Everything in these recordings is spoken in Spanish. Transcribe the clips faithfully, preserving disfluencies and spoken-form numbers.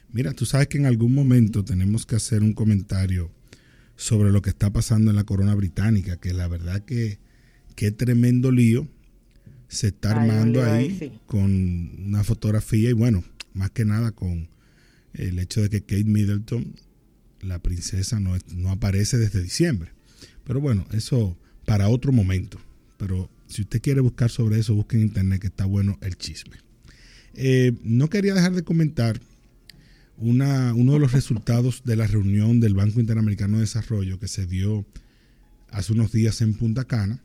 Mira, tú sabes que en algún momento tenemos que hacer un comentario sobre lo que está pasando en la corona británica, que la verdad que qué tremendo lío se está armando ahí, ahí sí. Con una fotografía y bueno, más que nada con el hecho de que Kate Middleton, la princesa, no, no aparece desde diciembre. Pero bueno, eso para otro momento. Pero si usted quiere buscar sobre eso, busque en internet que está bueno el chisme. Eh, no quería dejar de comentar Una, uno de los resultados de la reunión del Banco Interamericano de Desarrollo que se dio hace unos días en Punta Cana,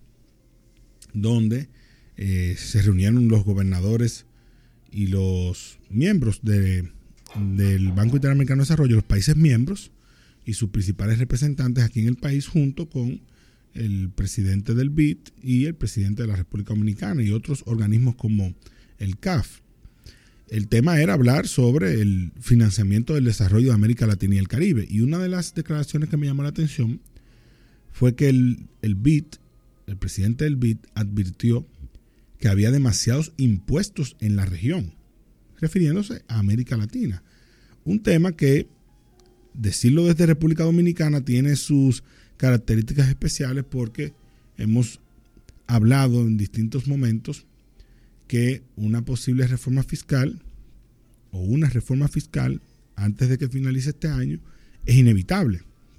donde eh, se reunieron los gobernadores y los miembros de, del Banco Interamericano de Desarrollo, los países miembros y sus principales representantes aquí en el país, junto con el presidente del B I D y el presidente de la República Dominicana y otros organismos como el C A F. El tema era hablar sobre el financiamiento del desarrollo de América Latina y el Caribe. Y una de las declaraciones que me llamó la atención fue que el, el B I D, el presidente del B I D, advirtió que había demasiados impuestos en la región, refiriéndose a América Latina. Un tema que, decirlo desde República Dominicana, tiene sus características especiales porque hemos hablado en distintos momentos que una posible reforma fiscal o una reforma fiscal antes de que finalice este año es inevitable.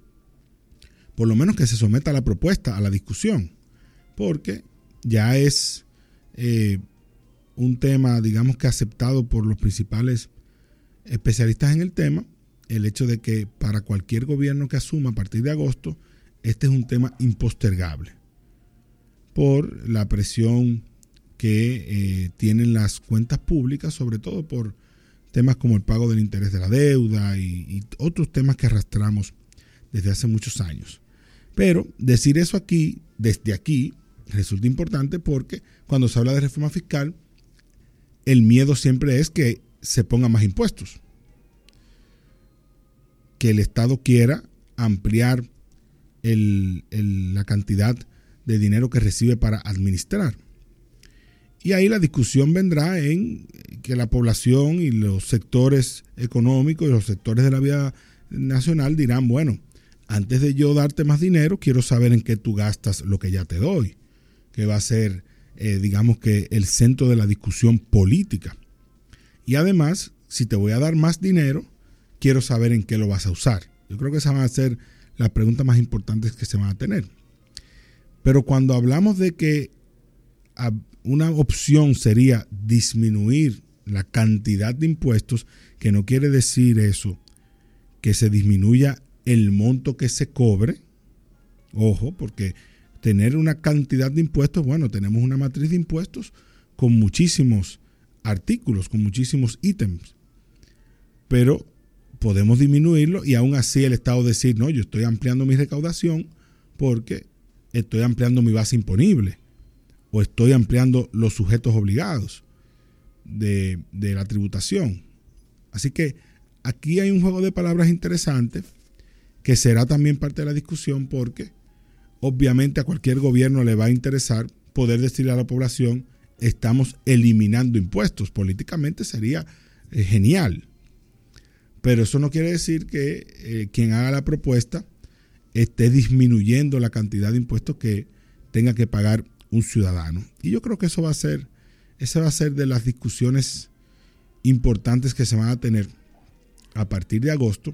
Por lo menos que se someta a la propuesta, a la discusión, porque ya es eh, un tema, digamos que aceptado por los principales especialistas en el tema, el hecho de que para cualquier gobierno que asuma a partir de agosto, este es un tema impostergable por la presión que eh, tienen las cuentas públicas, sobre todo por temas como el pago del interés de la deuda y, y otros temas que arrastramos desde hace muchos años. Pero decir eso aquí, desde aquí, resulta importante porque cuando se habla de reforma fiscal, el miedo siempre es que se pongan más impuestos, que el Estado quiera ampliar el, el, la cantidad de dinero que recibe para administrar. Y ahí la discusión vendrá en que la población y los sectores económicos y los sectores de la vida nacional dirán, bueno, antes de yo darte más dinero, quiero saber en qué tú gastas lo que ya te doy, que va a ser, eh, digamos que, el centro de la discusión política. Y además, si te voy a dar más dinero, quiero saber en qué lo vas a usar. Yo creo que esas van a ser las preguntas más importantes que se van a tener. Pero cuando hablamos de que a, una opción sería disminuir la cantidad de impuestos, que no quiere decir eso, que se disminuya el monto que se cobre. Ojo, porque tener una cantidad de impuestos, bueno, tenemos una matriz de impuestos con muchísimos artículos, con muchísimos ítems, pero podemos disminuirlo y aún así el Estado decir, no, yo estoy ampliando mi recaudación porque estoy ampliando mi base imponible o estoy ampliando los sujetos obligados de, de la tributación. Así que aquí hay un juego de palabras interesante que será también parte de la discusión porque obviamente a cualquier gobierno le va a interesar poder decirle a la población estamos eliminando impuestos. Políticamente sería eh, genial. Pero eso no quiere decir que eh, quien haga la propuesta esté disminuyendo la cantidad de impuestos que tenga que pagar un ciudadano. Y yo creo que eso va a ser, esa va a ser de las discusiones importantes que se van a tener a partir de agosto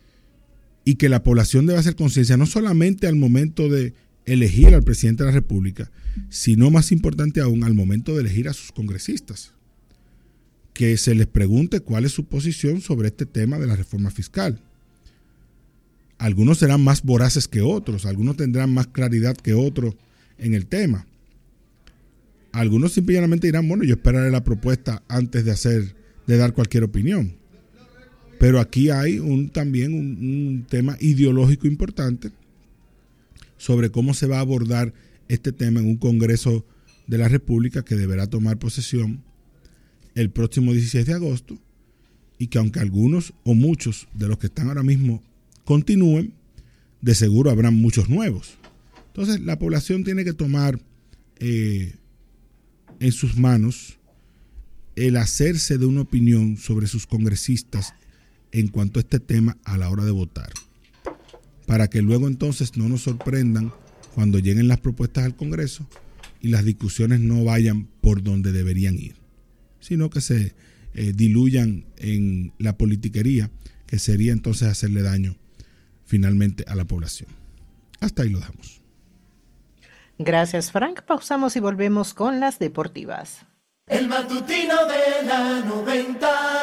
y que la población debe hacer conciencia no solamente al momento de elegir al presidente de la República, sino más importante aún al momento de elegir a sus congresistas. Que se les pregunte cuál es su posición sobre este tema de la reforma fiscal. Algunos serán más voraces que otros, algunos tendrán más claridad que otros en el tema. Algunos simplemente dirán, bueno, yo esperaré la propuesta antes de hacer, de dar cualquier opinión. Pero aquí hay un, también un, un tema ideológico importante sobre cómo se va a abordar este tema en un Congreso de la República que deberá tomar posesión el próximo dieciséis de agosto y que aunque algunos o muchos de los que están ahora mismo continúen, de seguro habrán muchos nuevos. Entonces la población tiene que tomar eh, en sus manos el hacerse de una opinión sobre sus congresistas en cuanto a este tema a la hora de votar, para que luego entonces no nos sorprendan cuando lleguen las propuestas al Congreso y las discusiones no vayan por donde deberían ir, sino que se eh, diluyan en la politiquería, que sería entonces hacerle daño finalmente a la población. Hasta ahí lo dejamos. Gracias, Frank. Pausamos y volvemos con las deportivas. El matutino de la noventa.